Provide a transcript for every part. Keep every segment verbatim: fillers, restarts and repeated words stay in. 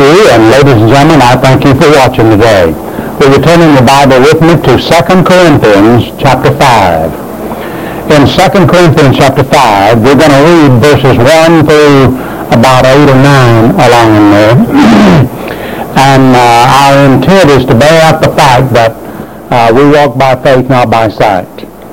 you, and ladies and gentlemen, I thank you for watching today. Will you turn in the Bible with me to Second Corinthians chapter five. In Second Corinthians chapter five, we're going to read verses one through about eight or nine along in there. And uh, our intent is to bear out the fact that uh, we walk by faith, not by sight.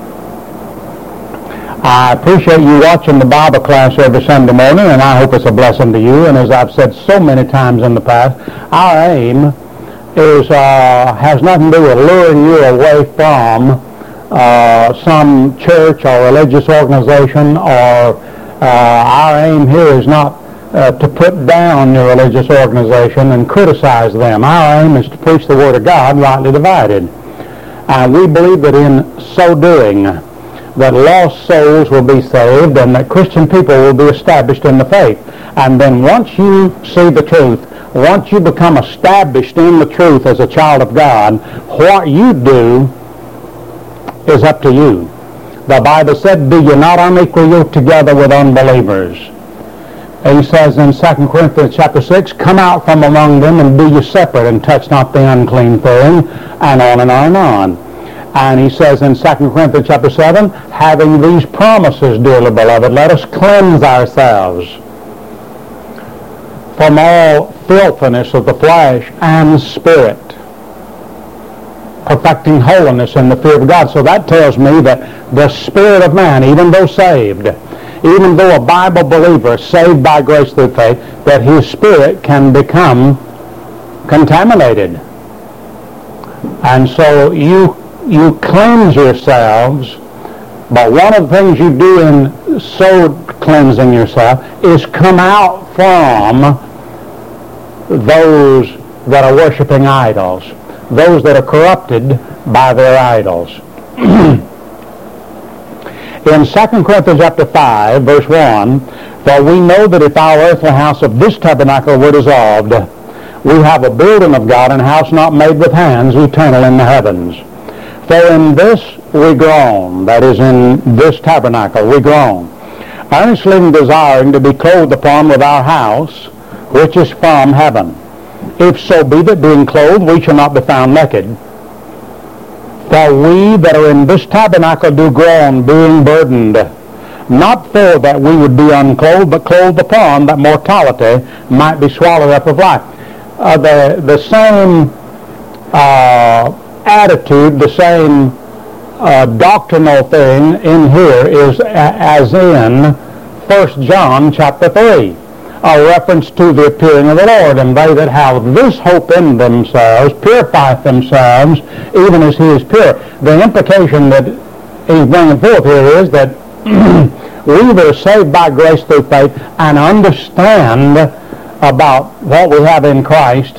I appreciate you watching the Bible class every Sunday morning, and I hope it's a blessing to you. And as I've said so many times in the past, our aim is uh, has nothing to do with luring you away from uh, some church or religious organization, or uh, our aim here is not uh, to put down your religious organization and criticize them. Our aim is to preach the Word of God rightly divided. And we believe that in so doing, that lost souls will be saved and that Christian people will be established in the faith. And then once you see the truth, once you become established in the truth as a child of God, what you do is up to you. The Bible said, "Be ye not unequally yoked together with unbelievers." And he says in Second Corinthians chapter six, "Come out from among them and be ye separate, and touch not the unclean thing," and on and on and on. And he says in Second Corinthians chapter seven, "Having these promises, dearly beloved, let us cleanse ourselves from all filthiness of the flesh and spirit, perfecting holiness in the fear of God." So that tells me that the spirit of man, even though saved, even though a Bible believer saved by grace through faith, that his spirit can become contaminated. And so you You cleanse yourselves, but one of the things you do in so cleansing yourself is come out from those that are worshiping idols, those that are corrupted by their idols. In Second Corinthians chapter five, verse one, "For we know that if our earthly house of this tabernacle were dissolved, we have a building of God, and a house not made with hands, eternal in the heavens. For in this we groan," that is, in this tabernacle we groan, "earnestly desiring to be clothed upon with our house, which is from heaven. If so be that being clothed we shall not be found naked. For we that are in this tabernacle do groan, being burdened, not for that we would be unclothed, but clothed upon, that mortality might be swallowed up of life." Uh, the, the same uh, attitude, the same uh, doctrinal thing in here is a, as in First John chapter three, a reference to the appearing of the Lord. "And they that have this hope in themselves purify themselves, even as he is pure." The implication that he's bringing forth here is that we that are saved by grace through faith and understand about what we have in Christ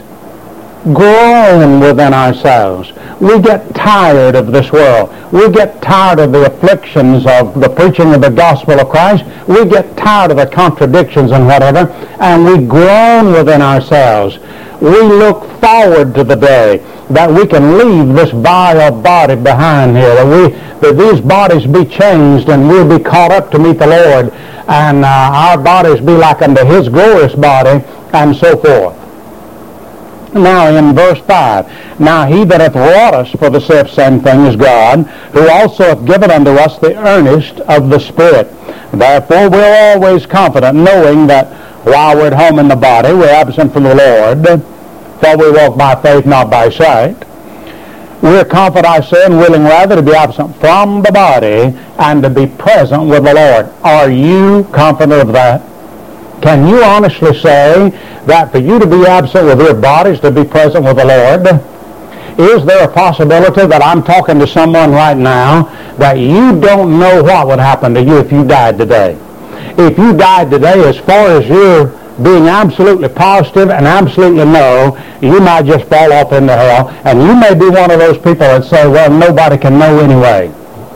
groan within ourselves. We get tired of this world. We get tired of the afflictions of the preaching of the gospel of Christ. We get tired of the contradictions and whatever, and we groan within ourselves. We look forward to the day that we can leave this vile body behind here, that we that these bodies be changed and we'll be caught up to meet the Lord, and uh, our bodies be like unto his glorious body, and so forth. Now in verse five, "Now he that hath wrought us for the selfsame thing is God, who also hath given unto us the earnest of the Spirit. Therefore we are always confident, knowing that while we're at home in the body, we're absent from the Lord, for we walk by faith, not by sight. We're confident, I say, and willing rather to be absent from the body and to be present with the Lord." Are you confident of that? Can you honestly say that for you to be absent with your bodies, to be present with the Lord? Is there a possibility that I'm talking to someone right now that you don't know what would happen to you if you died today? If you died today, as far as you're being absolutely positive and absolutely no, you might just fall off into hell, and you may be one of those people that say, "Well, nobody can know anyway."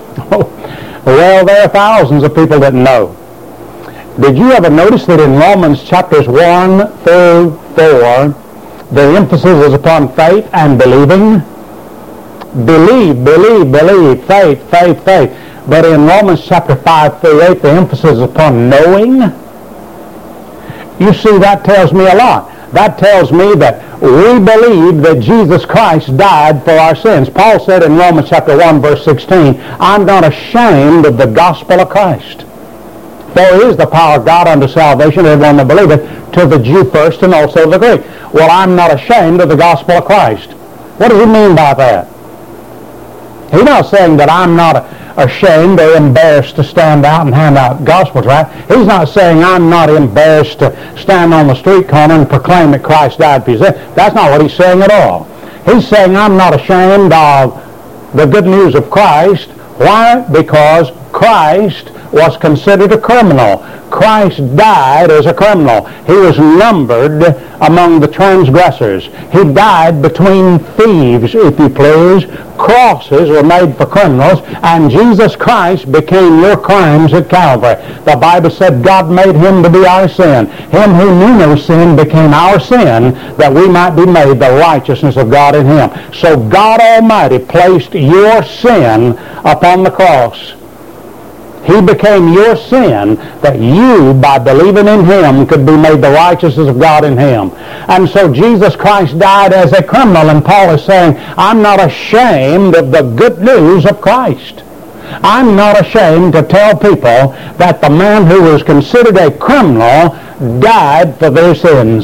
Well, there are thousands of people that know. Did you ever notice that in Romans chapters one through four, the emphasis is upon faith and believing? Believe, believe, believe, faith, faith, faith. But in Romans chapter five through eight, the emphasis is upon knowing. You see, that tells me a lot. That tells me that we believe that Jesus Christ died for our sins. Paul said in Romans chapter one, verse sixteen, I'm not ashamed of the gospel of Christ. For it is the power of God unto salvation to everyone that believeth, to the Jew first and also the Greek. Well, I'm not ashamed of the gospel of Christ. What does he mean by that? He's not saying that I'm not ashamed or embarrassed to stand out and hand out gospel tracts. He's not saying I'm not embarrassed to stand on the street corner and proclaim that Christ died for you. That's not what he's saying at all. He's saying I'm not ashamed of the good news of Christ. Why? Because Christ was considered a criminal. Christ died as a criminal. He was numbered among the transgressors. He died between thieves, if you please. Crosses were made for criminals, and Jesus Christ became your crimes at Calvary. The Bible said God made him to be our sin. Him who knew no sin became our sin, that we might be made the righteousness of God in him. So God Almighty placed your sin upon the cross. He became your sin that you, by believing in him, could be made the righteousness of God in him. And so Jesus Christ died as a criminal, and Paul is saying, I'm not ashamed of the good news of Christ. I'm not ashamed to tell people that the man who was considered a criminal died for their sins.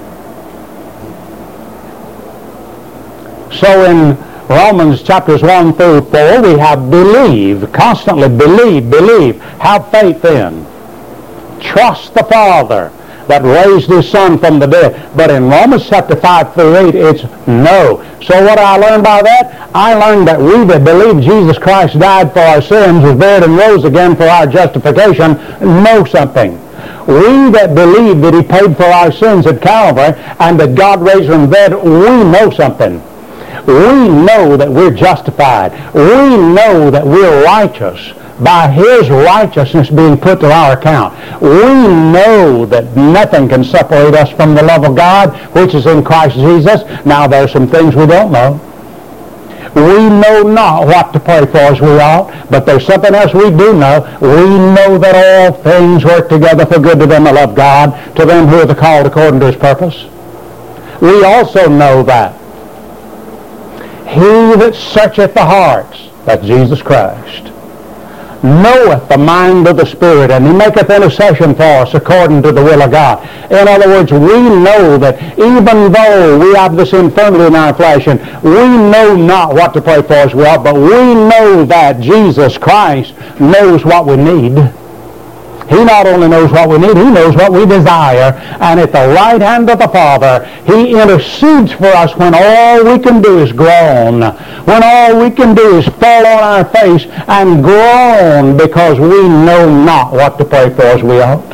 So in Romans chapters one through four, we have believe, constantly believe, believe, have faith in, trust the Father that raised his Son from the dead. But in Romans chapter five through eight, it's no. So what I learned by that? I learned that we that believe Jesus Christ died for our sins, was buried and rose again for our justification, know something. We that believe that he paid for our sins at Calvary and that God raised him from the dead, we know something. We know that we're justified. We know that we're righteous by his righteousness being put to our account. We know that nothing can separate us from the love of God, which is in Christ Jesus. Now, there are some things we don't know. We know not what to pray for as we ought, but there's something else we do know. We know that all things work together for good to them that love God, to them who are called according to his purpose. We also know that he that searcheth the hearts, that's Jesus Christ, knoweth the mind of the Spirit, and he maketh intercession for us according to the will of God. In other words, we know that even though we have this infirmity in our flesh, and we know not what to pray for as well, but we know that Jesus Christ knows what we need. He not only knows what we need, he knows what we desire. And at the right hand of the Father, he intercedes for us when all we can do is groan. When all we can do is fall on our face and groan because we know not what to pray for as we ought.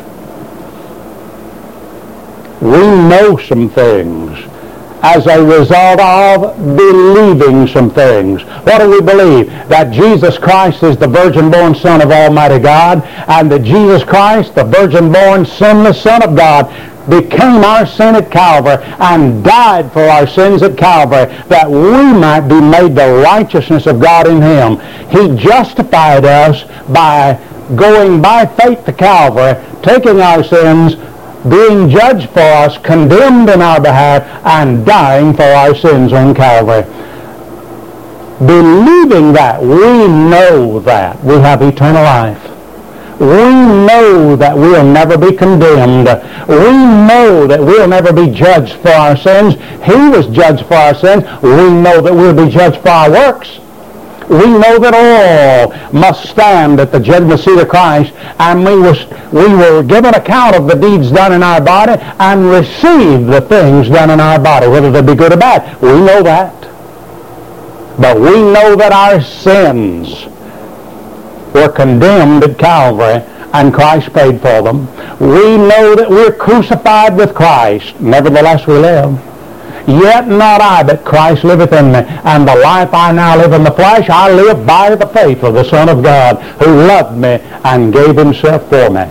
We know some things as a result of believing some things. What do we believe? That Jesus Christ is the virgin-born Son of Almighty God, and that Jesus Christ, the virgin-born, sinless Son of God, became our sin at Calvary and died for our sins at Calvary, that we might be made the righteousness of God in him. He justified us by going by faith to Calvary, taking our sins, being judged for us, condemned in our behalf, and dying for our sins on Calvary. Believing that, we know that we have eternal life. We know that we'll never be condemned. We know that we'll never be judged for our sins. He was judged for our sins. We know that we'll be judged for our works. We know that all must stand at the judgment seat of Christ, and we was we were given account of the deeds done in our body and receive the things done in our body, whether they be good or bad. We know that. But we know that our sins were condemned at Calvary, and Christ paid for them. We know that we're crucified with Christ. Nevertheless we live. Yet not I, but Christ liveth in me. And the life I now live in the flesh, I live by the faith of the Son of God, who loved me and gave himself for me.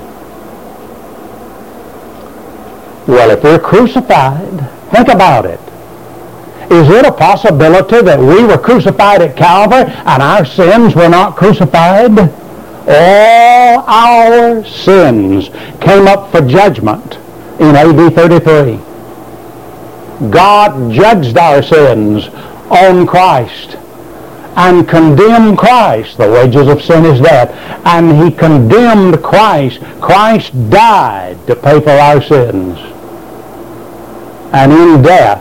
Well, if we're crucified, think about it. Is it a possibility that we were crucified at Calvary and our sins were not crucified? All our sins came up for judgment in A D thirty-three. God judged our sins on Christ and condemned Christ. The wages of sin is death. And he condemned Christ. Christ died to pay for our sins. And in death,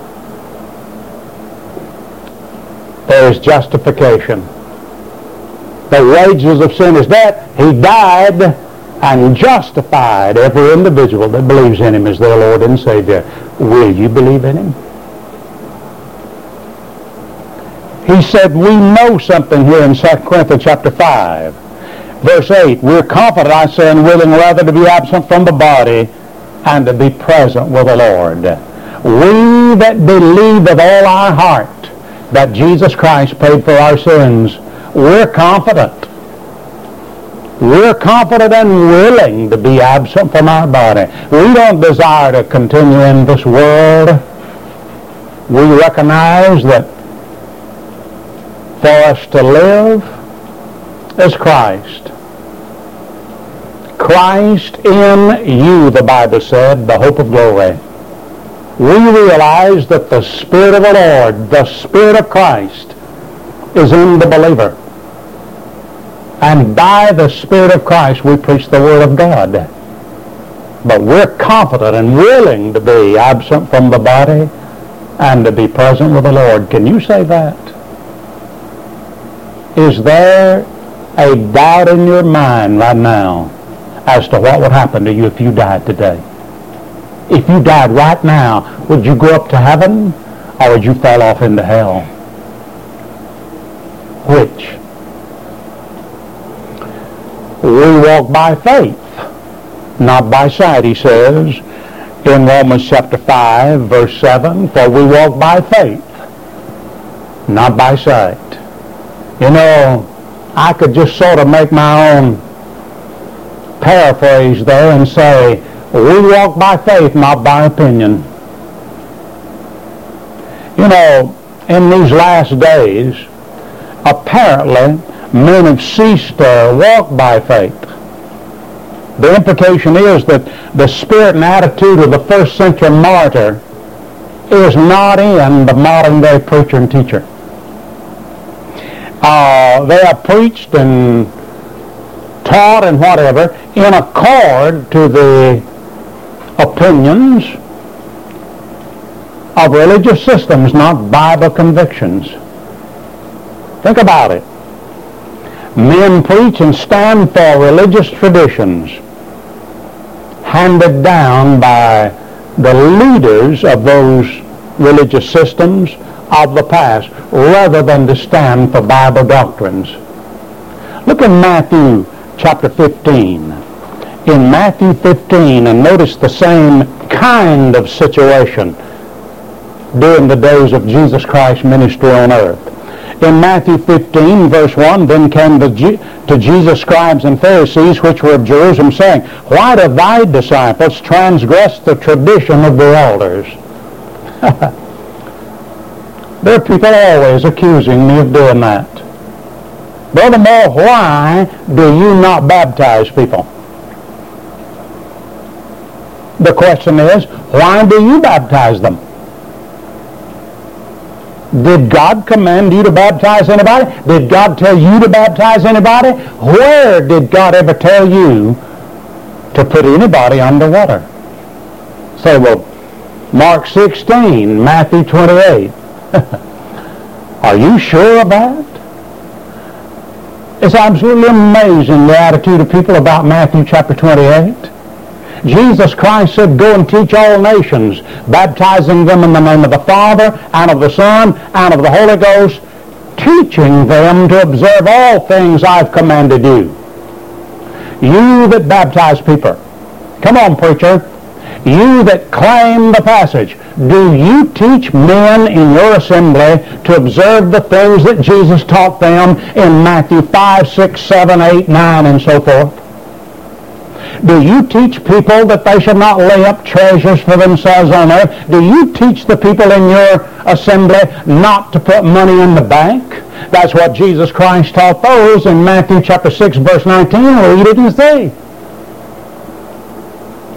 there is justification. The wages of sin is death. He died and justified every individual that believes in him as their Lord and Savior. Will you believe in him? He said, we know something here in Second Corinthians chapter five, verse eight. We're confident, I say, and willing rather to be absent from the body and to be present with the Lord. We that believe with all our heart that Jesus Christ paid for our sins, we're confident. We're confident and willing to be absent from our body. We don't desire to continue in this world. We recognize that for us to live is Christ. Christ in you, the Bible said, the hope of glory. We realize that the Spirit of the Lord, the Spirit of Christ, is in the believer. And by the Spirit of Christ we preach the Word of God. But we're confident and willing to be absent from the body and to be present with the Lord. Can you say that? Is there a doubt in your mind right now as to what would happen to you if you died today? If you died right now, would you go up to heaven or would you fall off into hell? Which? We walk by faith, not by sight, he says in Romans chapter five, verse seven, for we walk by faith, not by sight. You know, I could just sort of make my own paraphrase there and say, we walk by faith, not by opinion. You know, in these last days, apparently, men have ceased to walk by faith. The implication is that the spirit and attitude of the first century martyr is not in the modern day preacher and teacher. Uh, they are preached and taught and whatever in accord to the opinions of religious systems, not Bible convictions. Think about it. Men preach and stand for religious traditions handed down by the leaders of those religious systems of the past, rather than to stand for Bible doctrines. Look in Matthew chapter fifteen. In Matthew fifteen, and notice the same kind of situation during the days of Jesus Christ's ministry on earth. In Matthew fifteen, verse one, then came the G- to Jesus scribes and Pharisees, which were of Jerusalem, saying, why do thy disciples transgress the tradition of the elders? There are people always accusing me of doing that. Brother Moore, why do you not baptize people? The question is, why do you baptize them? Did God command you to baptize anybody? Did God tell you to baptize anybody? Where did God ever tell you to put anybody under water? Say, well, Mark sixteen, Matthew twenty-eight. Are you sure of that? It's absolutely amazing the attitude of people about Matthew chapter twenty-eight. Jesus Christ said, go and teach all nations, baptizing them in the name of the Father, and of the Son, and of the Holy Ghost, teaching them to observe all things I've commanded you. You that baptize people. Come on, preacher. You that claim the passage. Do you teach men in your assembly to observe the things that Jesus taught them in Matthew five, six, seven, eight, nine, and so forth? Do you teach people that they should not lay up treasures for themselves on earth? Do you teach the people in your assembly not to put money in the bank? That's what Jesus Christ taught those in Matthew chapter six, verse nineteen. Read it and see.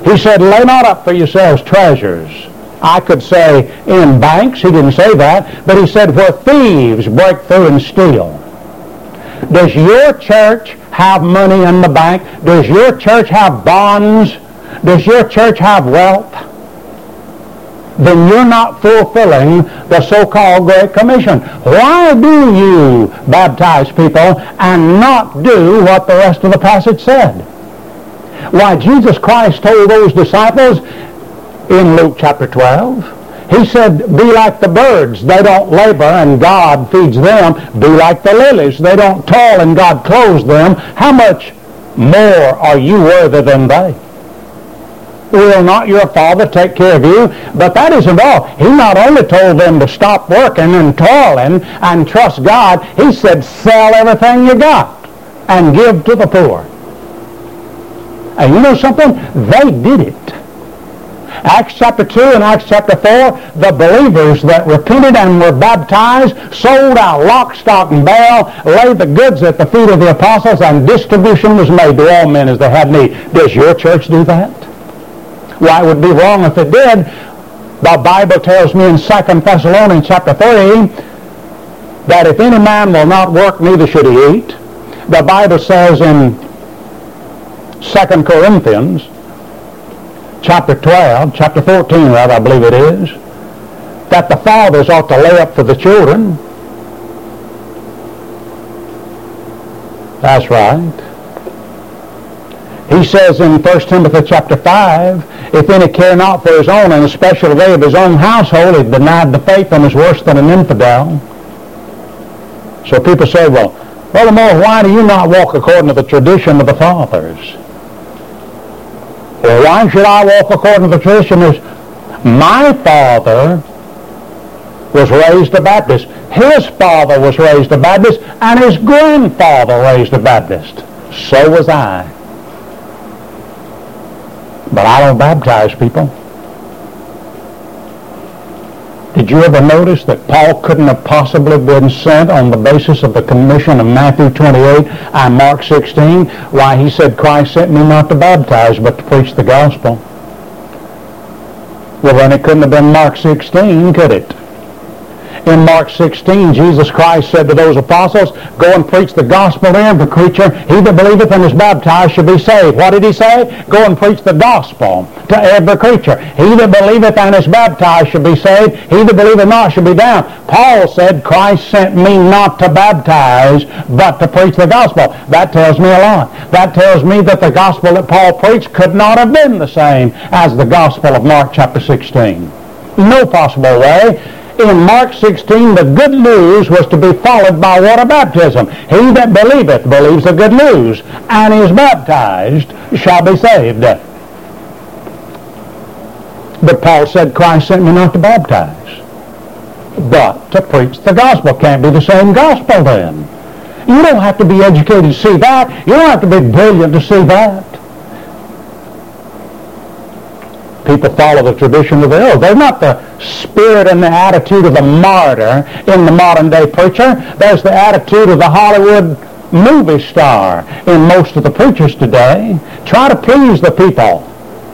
He said, lay not up for yourselves treasures. I could say in banks. He didn't say that. But he said where thieves break through and steal. Does your church have money in the bank? Does your church have bonds? Does your church have wealth? Then you're not fulfilling the so-called Great Commission. Why do you baptize people and not do what the rest of the passage said? Why, Jesus Christ told those disciples in Luke chapter twelve, he said, be like the birds. They don't labor and God feeds them. Be like the lilies. They don't toil and God clothes them. How much more are you worthy than they? Will not your Father take care of you? But that isn't all. He not only told them to stop working and toiling and trust God, he said, sell everything you got and give to the poor. And you know something? They did it. Acts chapter two and Acts chapter four, the believers that repented and were baptized sold out lock, stock, and barrel, laid the goods at the feet of the apostles, and distribution was made to all men as they had need. Does your church do that? Why, it would be wrong if it did. The Bible tells me in Second Thessalonians chapter three that if any man will not work, neither should he eat. The Bible says in Second Corinthians chapter twelve, chapter fourteen rather, I believe it is, that the fathers ought to lay up for the children. That's right. He says in First Timothy chapter five, if any care not for his own, and especially they of his own household, he denied the faith and is worse than an infidel. So people say, well, Brother Moore, why do you not walk according to the tradition of the fathers? Well, why should I walk according to the tradition? My father was raised a Baptist. His father was raised a Baptist, and his grandfather raised a Baptist. So was I. But I don't baptize people. Did you ever notice that Paul couldn't have possibly been sent on the basis of the commission of Matthew twenty-eight and Mark sixteen? Why, he said, Christ sent me not to baptize, but to preach the gospel. Well, then it couldn't have been Mark sixteen, could it? In Mark sixteen, Jesus Christ said to those apostles, go and preach the gospel to every creature. He that believeth and is baptized shall be saved. What did he say? Go and preach the gospel to every creature. He that believeth and is baptized shall be saved. He that believeth not shall be damned. Paul said, Christ sent me not to baptize, but to preach the gospel. That tells me a lot. That tells me that the gospel that Paul preached could not have been the same as the gospel of Mark chapter sixteen. No possible way. In Mark sixteen, the good news was to be followed by water baptism. He that believeth, believes the good news, and is baptized, shall be saved. But Paul said, Christ sent me not to baptize, but to preach the gospel. Can't be the same gospel then. You don't have to be educated to see that. You don't have to be brilliant to see that. People follow the tradition of the old. They're not the spirit and the attitude of the martyr in the modern day preacher. There's the attitude of the Hollywood movie star in most of the preachers today. Try to please the people.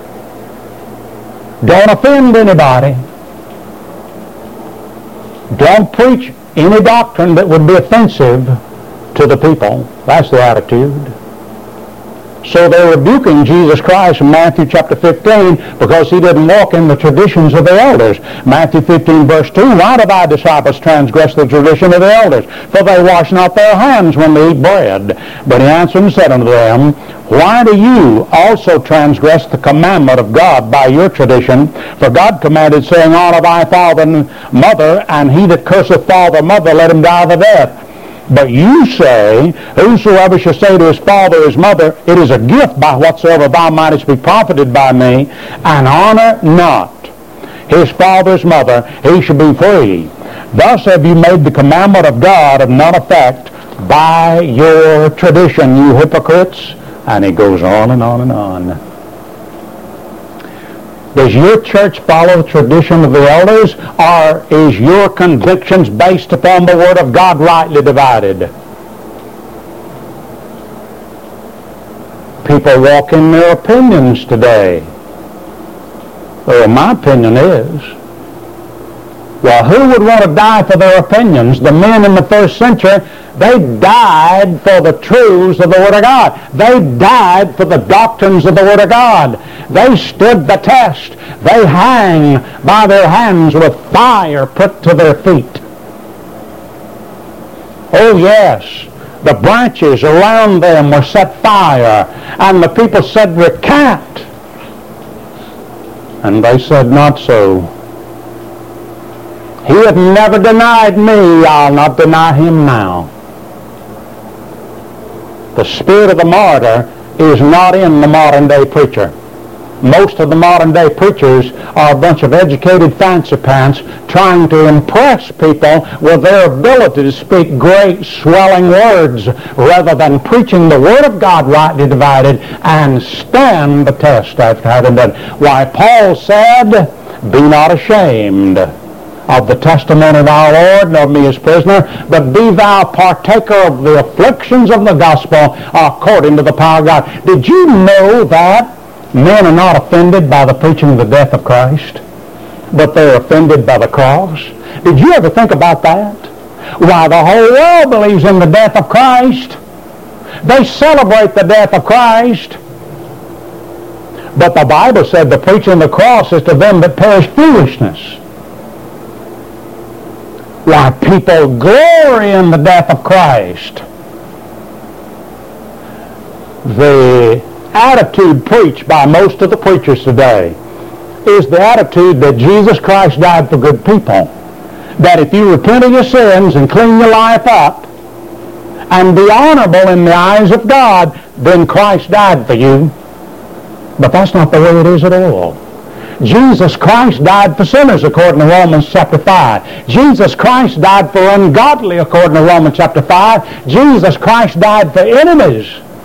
Don't offend anybody. Don't preach any doctrine that would be offensive to the people. That's the attitude. So they're rebuking Jesus Christ in Matthew chapter fifteen because he didn't walk in the traditions of the elders. Matthew fifteen verse two, why do thy disciples transgress the tradition of the elders? For they wash not their hands when they eat bread. But he answered and said unto them, why do you also transgress the commandment of God by your tradition? For God commanded, saying, honor thy father and mother, and he that curseth father or mother, let him die the death. But you say, whosoever shall say to his father or his mother, it is a gift by whatsoever thou mightest be profited by me, and honor not his father's mother, he shall be free. Thus have you made the commandment of God of none effect by your tradition, you hypocrites. And he goes on and on and on. Does your church follow the tradition of the elders, or is your convictions based upon the Word of God rightly divided? People walk in their opinions today. Well, my opinion is, well, who would want to die for their opinions? The men in the first century, they died for the truths of the Word of God. They died for the doctrines of the Word of God. They stood the test. They hang by their hands with fire put to their feet. Oh, yes. The branches around them were set fire, and the people said, recant. And they said, not so. He hath never denied me, I'll not deny him now. The spirit of the martyr is not in the modern day preacher. Most of the modern day preachers are a bunch of educated fancy pants trying to impress people with their ability to speak great swelling words rather than preaching the Word of God rightly divided and stand the test after having done. Why, Paul said, be not ashamed of the testimony of our Lord, nor me his prisoner, but be thou partaker of the afflictions of the gospel according to the power of God. Did you know that men are not offended by the preaching of the death of Christ, but they're offended by the cross? Did you ever think about that? Why, the whole world believes in the death of Christ. They celebrate the death of Christ. But the Bible said the preaching of the cross is to them that perish foolishness. Why, people glory in the death of Christ. The attitude preached by most of the preachers today is the attitude that Jesus Christ died for good people. That if you repent of your sins and clean your life up and be honorable in the eyes of God, then Christ died for you. But that's not the way it is at all. Jesus Christ died for sinners according to Romans chapter five. Jesus Christ died for ungodly according to Romans chapter five. Jesus Christ died for enemies.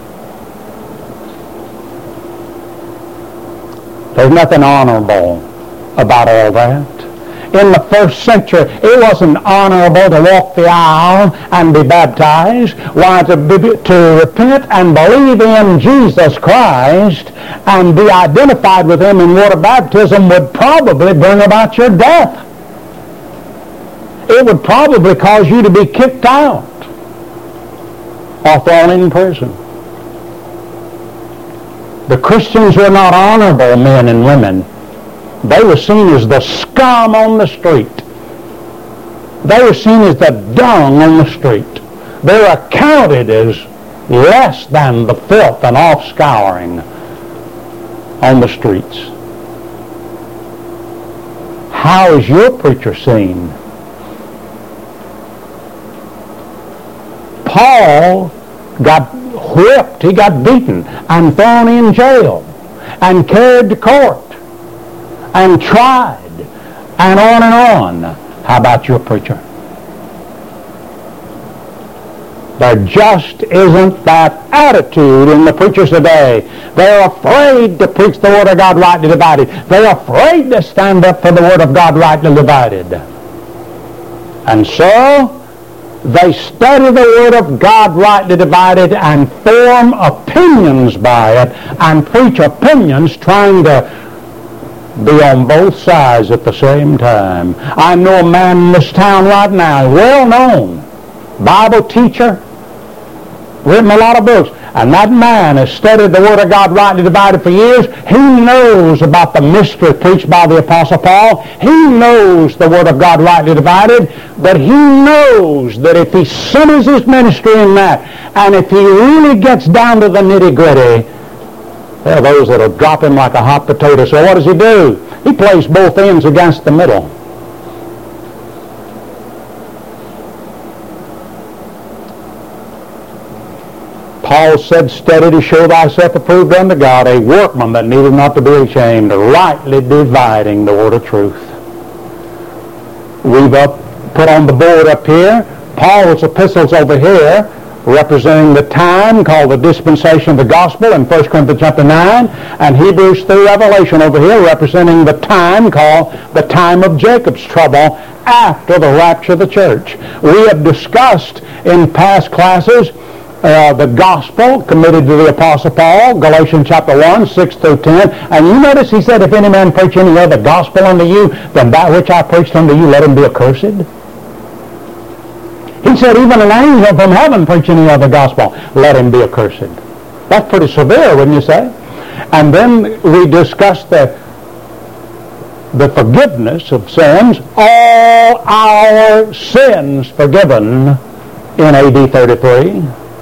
There's nothing honorable about all that. In the first century, it wasn't honorable to walk the aisle and be baptized. Why, to, be, to repent and believe in Jesus Christ and be identified with him in water baptism would probably bring about your death. It would probably cause you to be kicked out or thrown in prison. The Christians were not honorable men and women. They were seen as the scum on the street. They were seen as the dung on the street. They were accounted as less than the filth and offscouring on the streets. How is your preacher seen? Paul got whipped, he got beaten and thrown in jail and carried to court and tried, and on and on. How about your preacher? There just isn't that attitude in the preachers today. They're afraid to preach the Word of God rightly divided. They're afraid to stand up for the Word of God rightly divided. And so, they study the Word of God rightly divided and form opinions by it and preach opinions trying to be on both sides at the same time. I know a man in this town right now, well known, Bible teacher, written a lot of books, and that man has studied the Word of God rightly divided for years. He knows about the mystery preached by the Apostle Paul. He knows the Word of God rightly divided, but he knows that if he centers his ministry in that, and if he really gets down to the nitty-gritty, there are those that will drop him like a hot potato. So what does he do? He plays both ends against the middle. Paul said, study to show thyself approved unto God, a workman that needeth not to be ashamed, rightly dividing the word of truth. We've up, put on the board up here Paul's epistles over here, representing the time called the dispensation of the gospel in First Corinthians chapter nine, and Hebrews through Revelation over here representing the time called the time of Jacob's trouble after the rapture of the church. We have discussed in past classes uh, the gospel committed to the Apostle Paul, Galatians chapter one, six through ten. And you notice he said, if any man preach any other gospel unto you than that which I preached unto you, let him be accursed. He said, even an angel from heaven preach any other gospel, let him be accursed. That's pretty severe, wouldn't you say? And then we discussed the, the forgiveness of sins, all our sins forgiven in A D thirty-three.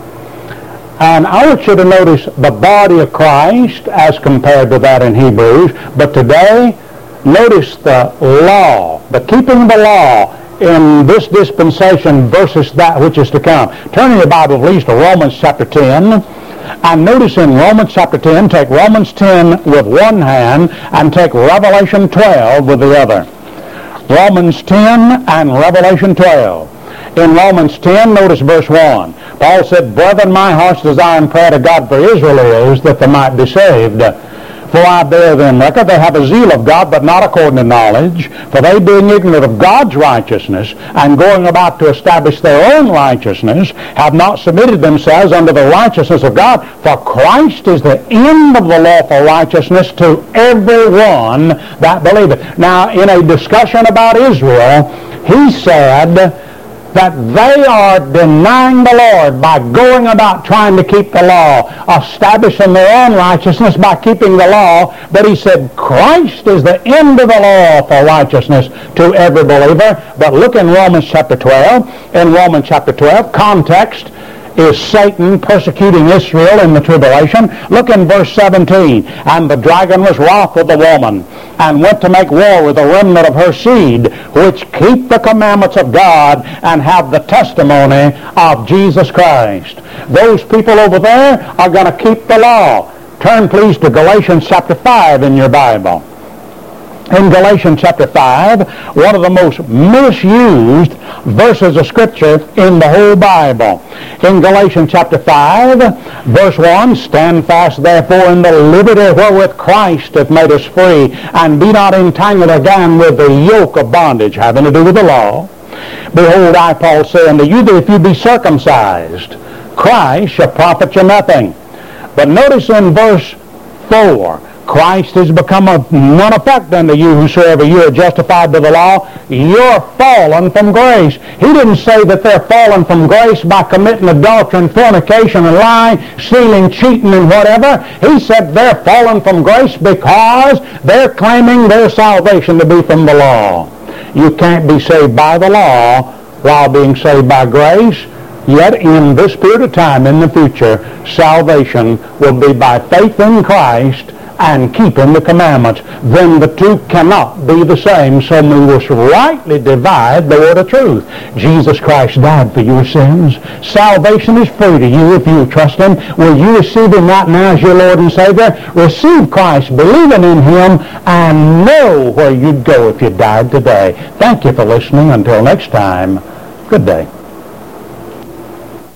And I want you to notice the body of Christ as compared to that in Hebrews. But today, notice the law, the keeping the law in this dispensation versus that which is to come. Turn in your Bible, please, to Romans chapter ten. And notice in Romans chapter ten, take Romans ten with one hand and take Revelation twelve with the other. Romans ten and Revelation twelve. In Romans ten, notice verse one. Paul said, Brethren, my heart's desire and prayer to God for Israel is that they might be saved. For I bear them record, they have a zeal of God, but not according to knowledge. For they, being ignorant of God's righteousness, and going about to establish their own righteousness, have not submitted themselves unto the righteousness of God. For Christ is the end of the law for righteousness to everyone that believeth. Now, in a discussion about Israel, he said that they are denying the Lord by going about trying to keep the law, establishing their own righteousness by keeping the law. But he said Christ is the end of the law for righteousness to every believer. But look in Romans chapter twelve. In Romans chapter twelve, context is Satan persecuting Israel in the tribulation. Look in verse seventeen. And the dragon was wroth with the woman, and went to make war with the remnant of her seed, which keep the commandments of God, and have the testimony of Jesus Christ. Those people over there are going to keep the law. Turn please to Galatians chapter five in your Bible. In Galatians chapter five, one of the most misused verses of Scripture in the whole Bible. In Galatians chapter five, verse one, Stand fast therefore in the liberty wherewith Christ hath made us free, and be not entangled again with the yoke of bondage, having to do with the law. Behold, I, Paul, say unto you that if you be circumcised, Christ shall profit you nothing. But notice in verse four, Christ is become of none effect unto you, whosoever you are justified by the law. You're fallen from grace. He didn't say that they're fallen from grace by committing adultery and fornication and lying, stealing, cheating, and whatever. He said they're fallen from grace because they're claiming their salvation to be from the law. You can't be saved by the law while being saved by grace. Yet in this period of time in the future, salvation will be by faith in Christ and keeping the commandments. Then the two cannot be the same, so we must rightly divide the word of truth. Jesus Christ died for your sins. Salvation is free to you if you trust Him. Will you receive Him right now as your Lord and Savior? Receive Christ, believing in Him, and know where you'd go if you died today. Thank you for listening. Until next time, good day.